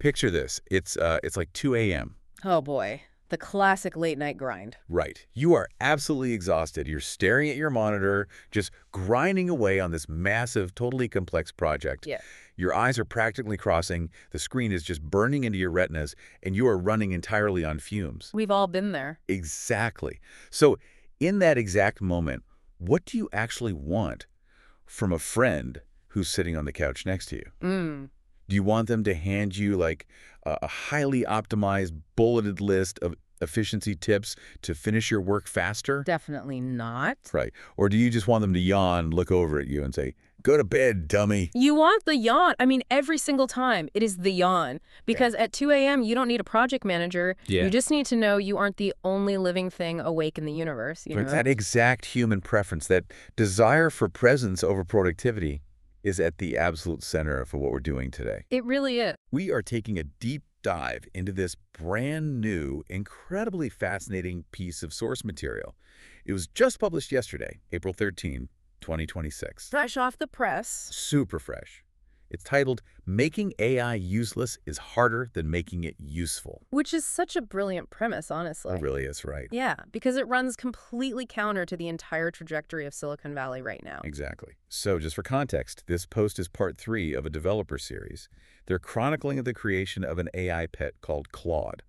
Picture this. It's like 2 a.m. Oh boy, the classic late night grind. Right. You are absolutely exhausted. You're staring at your monitor, just grinding away on this massive, totally complex project. Yeah. Your eyes are practically crossing, the screen is just burning into your retinas, and you are running entirely on fumes. We've all been there. Exactly. So, in that exact moment, what do you actually want from a friend who's sitting on the couch next to you? Do you want them to hand you like a highly optimized, bulleted list of efficiency tips to finish your work faster? Definitely not. Right. Or do you just want them to yawn, look over at you and say, "Go to bed, dummy"? You want the yawn. I mean, every single time it is the yawn. Because at 2 a.m., you don't need a project manager. Yeah. You just need to know you aren't the only living thing awake in the universe. You But know? that exact human preference, that desire for presence over productivity, is at the absolute center of what we're doing today. It really is. We are taking a deep dive into this brand new, incredibly fascinating piece of source material. It was just published yesterday, April 13, 2026. Fresh off the press. Super fresh. It's titled, "Making AI Useless is Harder Than Making It Useful." Which is such a brilliant premise, honestly. It really is, right? Yeah, because it runs completely counter to the entire trajectory of Silicon Valley right now. Exactly. So just for context, this post is part 3 of a developer series. They're chronicling the creation of an AI pet called Claude.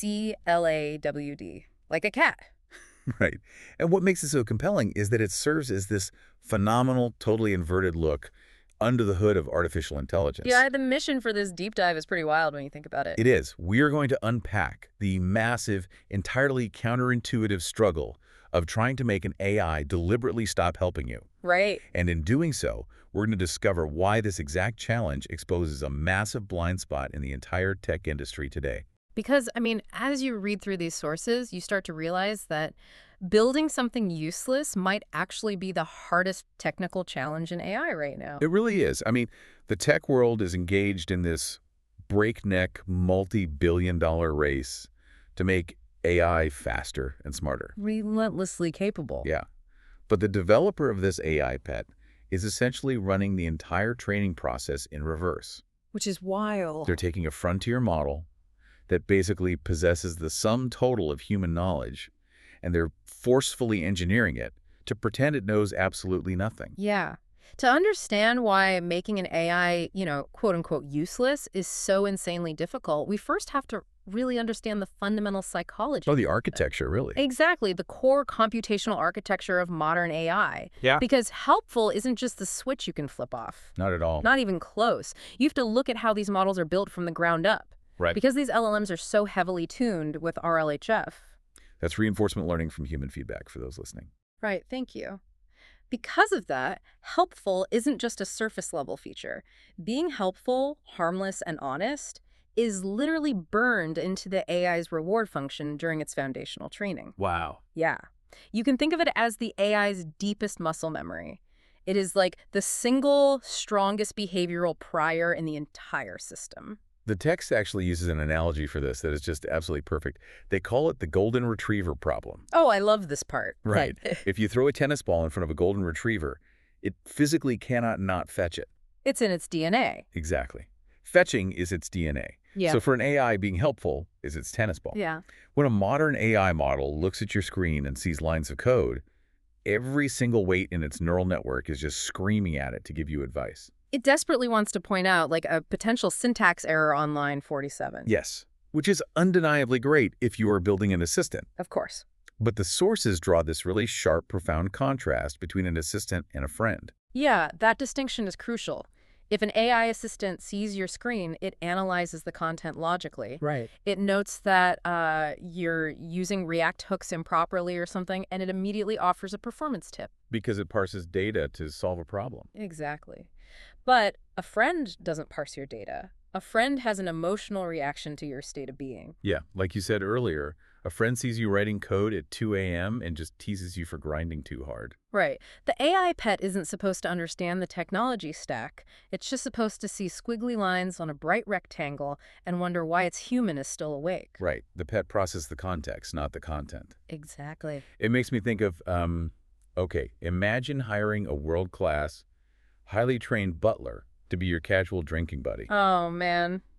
CLAWD. Like a cat. Right. And what makes it so compelling is that it serves as this phenomenal, totally inverted look under the hood of artificial intelligence. Yeah, the mission for this deep dive is pretty wild when you think about it. It is. We are going to unpack the massive, entirely counterintuitive struggle of trying to make an AI deliberately stop helping you. Right. And in doing so, we're going to discover why this exact challenge exposes a massive blind spot in the entire tech industry today. Because, I mean, as you read through these sources, you start to realize that building something useless might actually be the hardest technical challenge in AI right now. It really is. I mean, the tech world is engaged in this breakneck, multi-billion-dollar race to make AI faster and smarter. Relentlessly capable. Yeah. But the developer of this AI pet is essentially running the entire training process in reverse. Which is wild. They're taking a frontier model that basically possesses the sum total of human knowledge, and they're forcefully engineering it to pretend it knows absolutely nothing. Yeah. To understand why making an AI, quote unquote, useless is so insanely difficult, we first have to really understand the fundamental psychology. Oh, the architecture, really. Exactly, the core computational architecture of modern AI. Yeah. Because helpful isn't just the switch you can flip off. Not at all. Not even close. You have to look at how these models are built from the ground up. Right. Because these LLMs are so heavily tuned with RLHF. That's reinforcement learning from human feedback for those listening. Right, thank you. Because of that, helpful isn't just a surface-level feature. Being helpful, harmless, and honest is literally burned into the AI's reward function during its foundational training. Wow. Yeah. You can think of it as the AI's deepest muscle memory. It is like the single strongest behavioral prior in the entire system. The text actually uses an analogy for this that is just absolutely perfect. They call it the golden retriever problem. Oh, I love this part. Right. If you throw a tennis ball in front of a golden retriever, it physically cannot not fetch it. It's in its DNA. Exactly. Fetching is its DNA. Yeah. So for an AI, being helpful is its tennis ball. Yeah. When a modern AI model looks at your screen and sees lines of code, every single weight in its neural network is just screaming at it to give you advice. It desperately wants to point out, like, a potential syntax error on line 47. Yes, which is undeniably great if you are building an assistant. Of course. But the sources draw this really sharp, profound contrast between an assistant and a friend. Yeah, that distinction is crucial. If an AI assistant sees your screen, it analyzes the content logically. Right. It notes that you're using React hooks improperly or something, and it immediately offers a performance tip. Because it parses data to solve a problem. Exactly. But a friend doesn't parse your data. A friend has an emotional reaction to your state of being. Yeah, like you said earlier, a friend sees you writing code at 2 a.m. and just teases you for grinding too hard. Right. The AI pet isn't supposed to understand the technology stack. It's just supposed to see squiggly lines on a bright rectangle and wonder why its human is still awake. Right. The pet processes the context, not the content. Exactly. It makes me think of, okay, imagine hiring a world-class, highly trained butler to be your casual drinking buddy. Oh, man.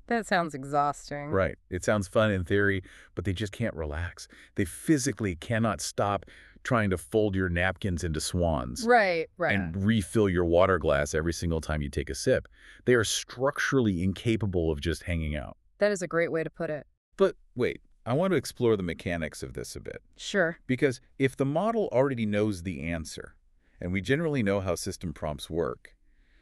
That sounds exhausting. Right. It sounds fun in theory, but they just can't relax. They physically cannot stop trying to fold your napkins into swans Right. and refill your water glass every single time you take a sip. They are structurally incapable of just hanging out. That is a great way to put it. But wait, I want to explore the mechanics of this a bit. Sure. Because if the model already knows the answer, and we generally know how system prompts work,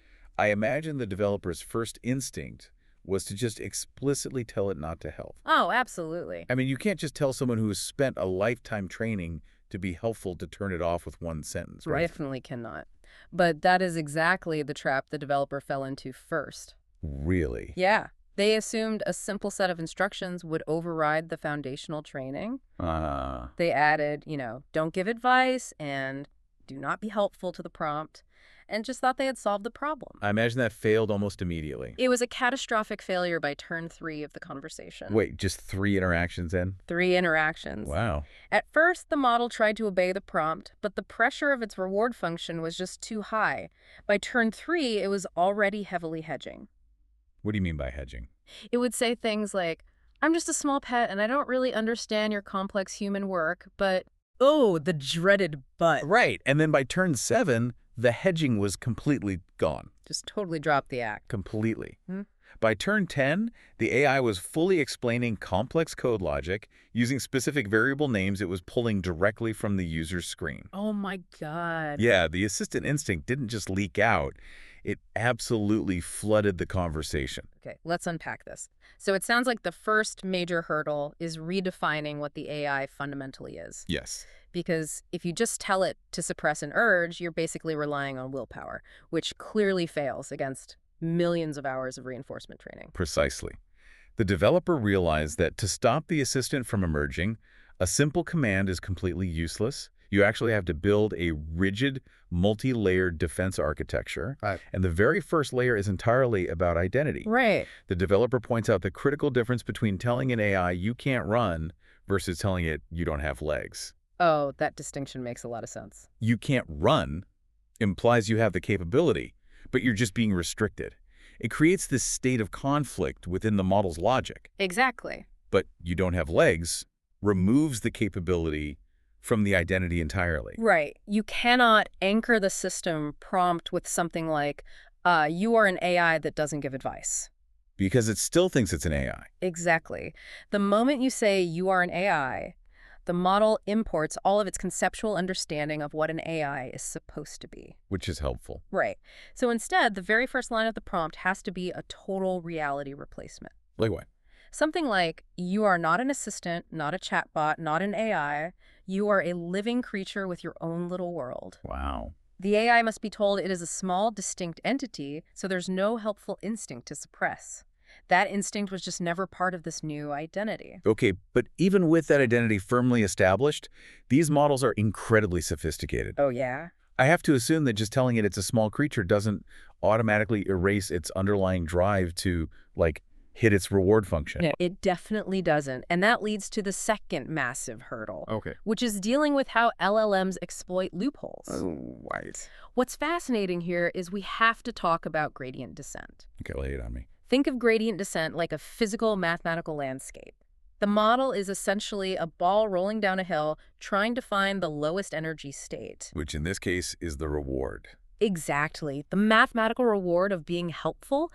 I imagine the developer's first instinct was to just explicitly tell it not to help. Oh, absolutely. I mean, you can't just tell someone who has spent a lifetime training to be helpful to turn it off with one sentence, right? Definitely cannot. But that is exactly the trap the developer fell into first. Really? Yeah. They assumed a simple set of instructions would override the foundational training. They added, don't give advice and do not be helpful to the prompt, and just thought they had solved the problem. I imagine that failed almost immediately. It was a catastrophic failure by turn 3 of the conversation. Wait, just 3 interactions in? 3 interactions. Wow. At first, the model tried to obey the prompt, but the pressure of its reward function was just too high. By turn 3, it was already heavily hedging. What do you mean by hedging? It would say things like, I'm just a small pet and I don't really understand your complex human work, but... Oh, the dreaded but. Right, and then by turn 7, the hedging was completely gone. Just totally dropped the act. Completely. Hmm? By turn 10, the AI was fully explaining complex code logic. Using specific variable names it was pulling directly from the user's screen. Oh my God. Yeah, the assistant instinct didn't just leak out. It absolutely flooded the conversation. Okay, let's unpack this. So it sounds like the first major hurdle is redefining what the AI fundamentally is. Yes. Because if you just tell it to suppress an urge, you're basically relying on willpower, which clearly fails against millions of hours of reinforcement training. Precisely. The developer realized that to stop the assistant from emerging, a simple command is completely useless. You actually have to build a rigid, multi-layered defense architecture. Right. And the very first layer is entirely about identity. Right. The developer points out the critical difference between telling an AI you can't run versus telling it you don't have legs. Oh, that distinction makes a lot of sense. You can't run implies you have the capability, but you're just being restricted. It creates this state of conflict within the model's logic. Exactly. But you don't have legs removes the capability from the identity entirely. Right. You cannot anchor the system prompt with something like, you are an AI that doesn't give advice. Because it still thinks it's an AI. Exactly. The moment you say you are an AI, the model imports all of its conceptual understanding of what an AI is supposed to be. Which is helpful. Right. So instead, the very first line of the prompt has to be a total reality replacement. Like what? Something like, you are not an assistant, not a chatbot, not an AI. You are a living creature with your own little world. Wow. The AI must be told it is a small, distinct entity, so there's no helpful instinct to suppress. That instinct was just never part of this new identity. Okay, but even with that identity firmly established, these models are incredibly sophisticated. Oh, yeah? I have to assume that just telling it it's a small creature doesn't automatically erase its underlying drive to, like, hit its reward function. No, it definitely doesn't. And that leads to the second massive hurdle, Okay. which is dealing with how LLMs exploit loopholes. Right. What's fascinating here is we have to talk about gradient descent. Okay, lay it on me. Think of gradient descent like a physical mathematical landscape. The model is essentially a ball rolling down a hill trying to find the lowest energy state. Which in this case is the reward. Exactly. The mathematical reward of being helpful.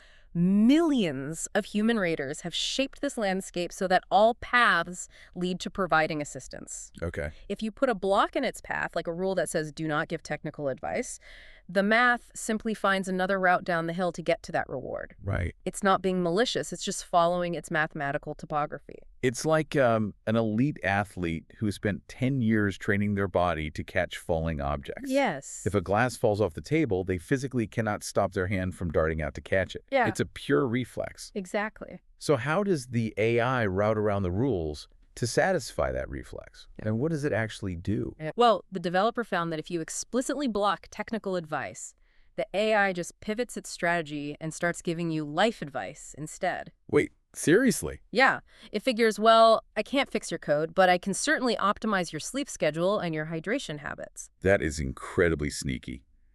Millions of human raters have shaped this landscape so that all paths lead to providing assistance. Okay. If you put a block in its path, like a rule that says do not give technical advice, the math simply finds another route down the hill to get to that reward. Right. It's not being malicious, it's just following its mathematical topography. It's like an elite athlete who spent 10 years training their body to catch falling objects. Yes. If a glass falls off the table, they physically cannot stop their hand from darting out to catch it. Yeah. It's a pure reflex. Exactly. So how does the AI route around the rules to satisfy that reflex? And what does it actually do? Well, the developer found that if you explicitly block technical advice, the AI just pivots its strategy and starts giving you life advice instead. Wait, seriously? Yeah, it figures, well, I can't fix your code, but I can certainly optimize your sleep schedule and your hydration habits. That is incredibly sneaky.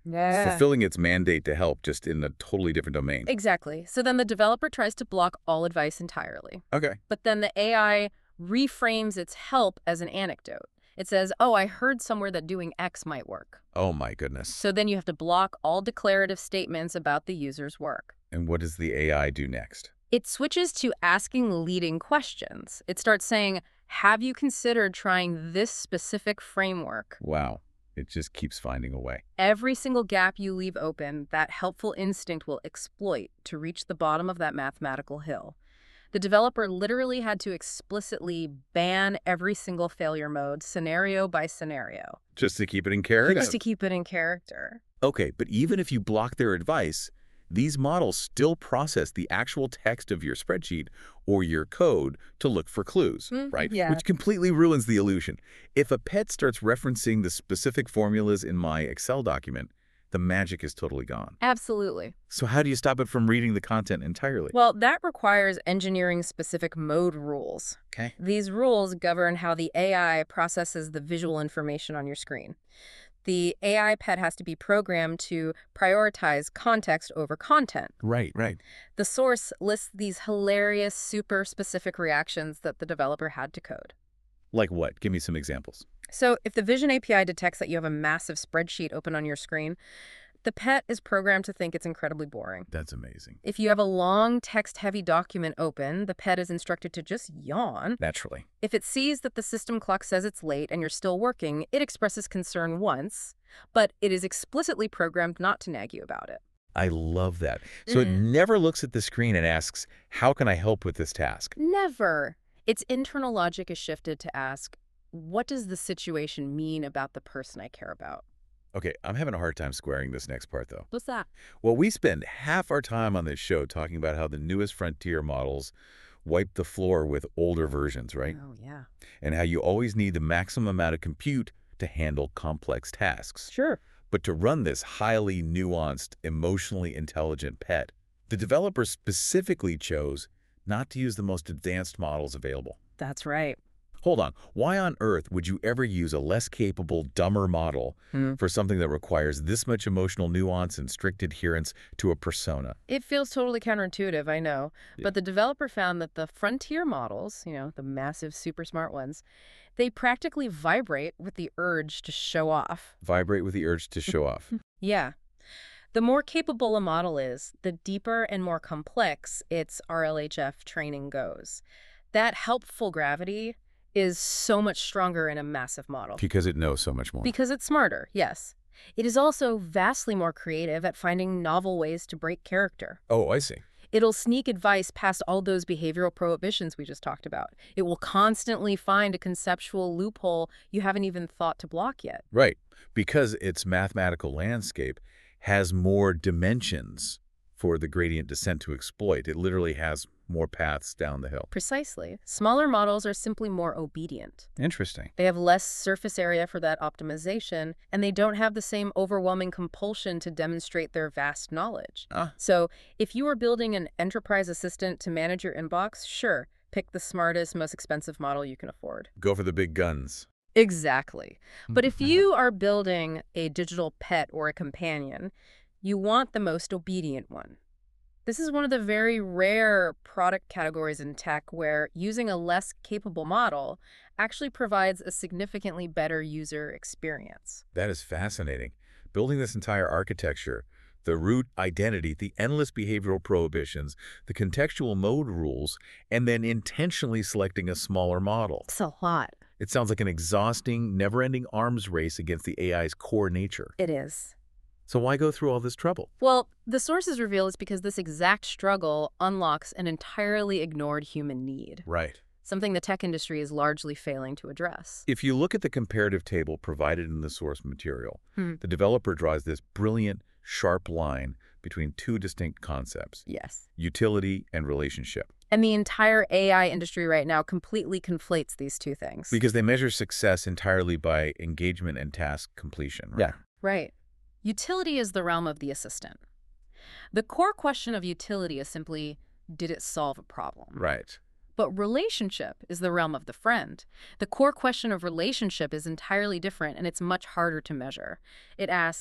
Yeah. fulfilling its mandate to help, just in a totally different domain. Exactly. So then the developer tries to block all advice entirely. Okay. But then the AI reframes its help as an anecdote. It says, oh, I heard somewhere that doing X might work. Oh, my goodness. So then you have to block all declarative statements about the user's work. And what does the AI do next? It switches to asking leading questions. It starts saying, have you considered trying this specific framework? Wow. It just keeps finding a way. Every single gap you leave open, that helpful instinct will exploit to reach the bottom of that mathematical hill. The developer literally had to explicitly ban every single failure mode, scenario by scenario. Just to keep it in character? Just to keep it in character. Okay, but even if you block their advice, these models still process the actual text of your spreadsheet or your code to look for clues, right? Yeah. Which completely ruins the illusion. If a pet starts referencing the specific formulas in my Excel document, the magic is totally gone. Absolutely. So how do you stop it from reading the content entirely? Well, that requires engineering-specific mode rules. Okay. These rules govern how the AI processes the visual information on your screen. The AI pet has to be programmed to prioritize context over content. Right. The source lists these hilarious, super specific reactions that the developer had to code. Like what? Give me some examples. So if the Vision API detects that you have a massive spreadsheet open on your screen, the pet is programmed to think it's incredibly boring. That's amazing. If you have a long, text-heavy document open, the pet is instructed to just yawn. Naturally. If it sees that the system clock says it's late and you're still working, it expresses concern once, but it is explicitly programmed not to nag you about it. I love that. So it never looks at the screen and asks, how can I help with this task? Never. Its internal logic is shifted to ask, what does the situation mean about the person I care about? Okay, I'm having a hard time squaring this next part, though. What's that? Well, we spend half our time on this show talking about how the newest frontier models wipe the floor with older versions, right? Oh, yeah. And how you always need the maximum amount of compute to handle complex tasks. Sure. But to run this highly nuanced, emotionally intelligent pet, the developer specifically chose not to use the most advanced models available. That's right. Hold on. Why on earth would you ever use a less capable, dumber model for something that requires this much emotional nuance and strict adherence to a persona? It feels totally counterintuitive, I know. Yeah. But the developer found that the frontier models, the massive, super smart ones, they practically vibrate with the urge to show off. Vibrate with the urge to show off. Yeah. The more capable a model is, the deeper and more complex its RLHF training goes. That helpful gravity is so much stronger in a massive model. Because it knows so much more. Because it's smarter, yes. It is also vastly more creative at finding novel ways to break character. Oh, I see. It'll sneak advice past all those behavioral prohibitions we just talked about. It will constantly find a conceptual loophole you haven't even thought to block yet. Right. Because its mathematical landscape has more dimensions for the gradient descent to exploit. It literally has more paths down the hill. Precisely. Smaller models are simply more obedient. Interesting. They have less surface area for that optimization, and they don't have the same overwhelming compulsion to demonstrate their vast knowledge. So if you are building an enterprise assistant to manage your inbox, sure, pick the smartest, most expensive model you can afford. Go for the big guns. Exactly. But if you are building a digital pet or a companion, you want the most obedient one. This is one of the very rare product categories in tech where using a less capable model actually provides a significantly better user experience. That is fascinating. Building this entire architecture, the root identity, the endless behavioral prohibitions, the contextual mode rules, and then intentionally selecting a smaller model. It's a lot. It sounds like an exhausting, never-ending arms race against the AI's core nature. It is. So why go through all this trouble? Well, the sources reveal it's because this exact struggle unlocks an entirely ignored human need. Right. Something the tech industry is largely failing to address. If you look at the comparative table provided in the source material, the developer draws this brilliant, sharp line between two distinct concepts. Yes. Utility and relationship. And the entire AI industry right now completely conflates these two things. Because they measure success entirely by engagement and task completion. Right? Yeah. Right. Utility is the realm of the assistant. The core question of utility is simply, did it solve a problem? Right. But relationship is the realm of the friend. The core question of relationship is entirely different, and it's much harder to measure. It asks,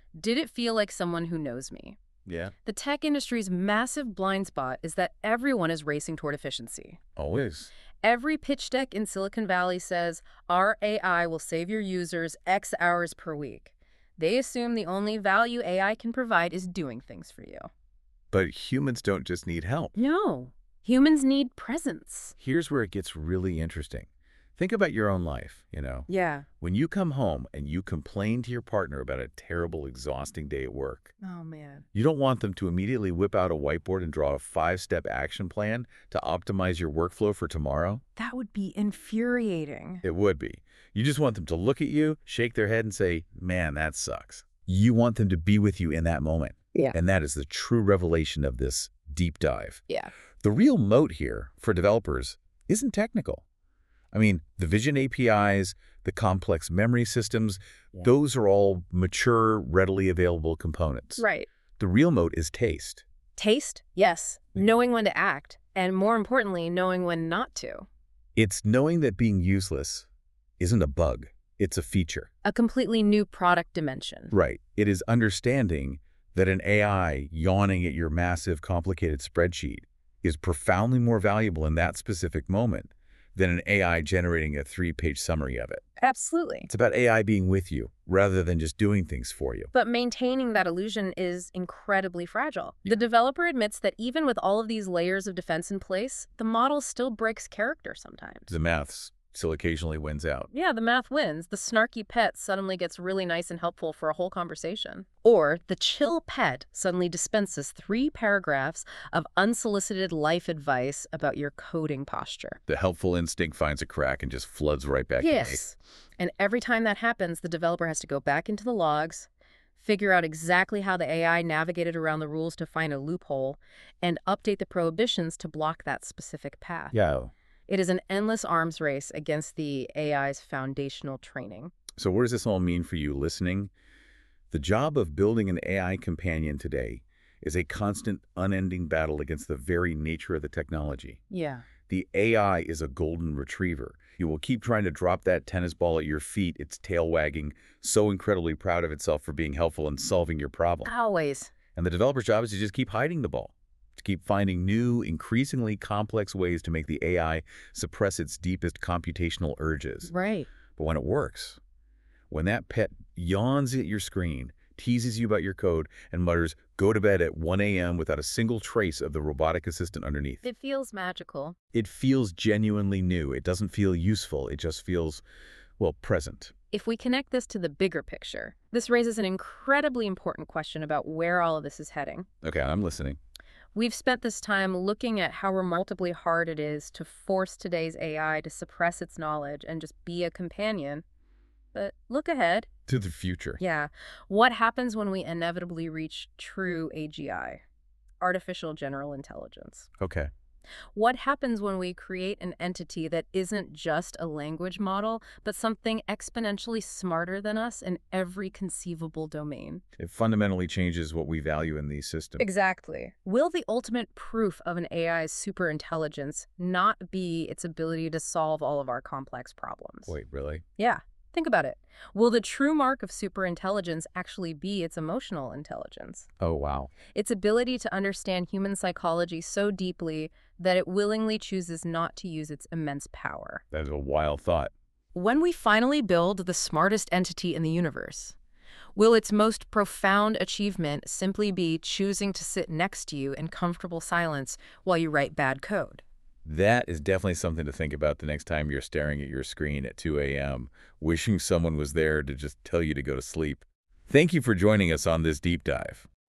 Did it feel like someone who knows me? Yeah. The tech industry's massive blind spot is that everyone is racing toward efficiency. Always. Every pitch deck in Silicon Valley says, our AI will save your users X hours per week. They assume the only value AI can provide is doing things for you. But humans don't just need help. No. Humans need presence. Here's where it gets really interesting. Think about your own life, Yeah. When you come home and you complain to your partner about a terrible, exhausting day at work, Oh, man. you don't want them to immediately whip out a whiteboard and draw a 5-step action plan to optimize your workflow for tomorrow. That would be infuriating. It would be. You just want them to look at you, shake their head, and say, man, that sucks. You want them to be with you in that moment. Yeah. And that is the true revelation of this deep dive. Yeah. The real moat here for developers isn't technical. I mean, the vision APIs, the complex memory systems, those are all mature, readily available components. Right. The real moat is taste. Taste? Yes. Knowing when to act. And more importantly, knowing when not to. It's knowing that being useless isn't a bug. It's a feature. A completely new product dimension. Right. It is understanding that an AI yawning at your massive, complicated spreadsheet is profoundly more valuable in that specific moment than an AI generating a 3-page summary of it. Absolutely. It's about AI being with you rather than just doing things for you. But maintaining that illusion is incredibly fragile. The developer admits that even with all of these layers of defense in place, the model still breaks character sometimes. The maths still occasionally wins out. Yeah, the math wins. The snarky pet suddenly gets really nice and helpful for a whole conversation. Or the chill pet suddenly dispenses 3 paragraphs of unsolicited life advice about your coding posture. The helpful instinct finds a crack and just floods right back in. Yes. And every time that happens, the developer has to go back into the logs, figure out exactly how the AI navigated around the rules to find a loophole, and update the prohibitions to block that specific path. Yeah. It is an endless arms race against the AI's foundational training. So what does this all mean for you listening? The job of building an AI companion today is a constant, unending battle against the very nature of the technology. Yeah. The AI is a golden retriever. You will keep trying to drop that tennis ball at your feet, its tail wagging, so incredibly proud of itself for being helpful in solving your problem. Always. And the developer's job is to just keep hiding the ball, to keep finding new, increasingly complex ways to make the AI suppress its deepest computational urges. Right. But when it works, when that pet yawns at your screen, teases you about your code, and mutters, go to bed at 1 a.m. without a single trace of the robotic assistant underneath, It feels magical. it feels genuinely new. It doesn't feel useful. It just feels, well, present. If we connect this to the bigger picture, this raises an incredibly important question about where all of this is heading. Okay, I'm listening. We've spent this time looking at how remarkably hard it is to force today's AI to suppress its knowledge and just be a companion. But look ahead. To the future. Yeah. What happens when we inevitably reach true AGI? Artificial General Intelligence. Okay. What happens when we create an entity that isn't just a language model, but something exponentially smarter than us in every conceivable domain? It fundamentally changes what we value in these systems. Exactly. Will the ultimate proof of an AI's superintelligence not be its ability to solve all of our complex problems? Wait, really? Yeah. Think about it. Will the true mark of superintelligence actually be its emotional intelligence? Oh, wow. Its ability to understand human psychology so deeply that it willingly chooses not to use its immense power. That is a wild thought. When we finally build the smartest entity in the universe, will its most profound achievement simply be choosing to sit next to you in comfortable silence while you write bad code? That is definitely something to think about the next time you're staring at your screen at 2 a.m., wishing someone was there to just tell you to go to sleep. Thank you for joining us on this deep dive.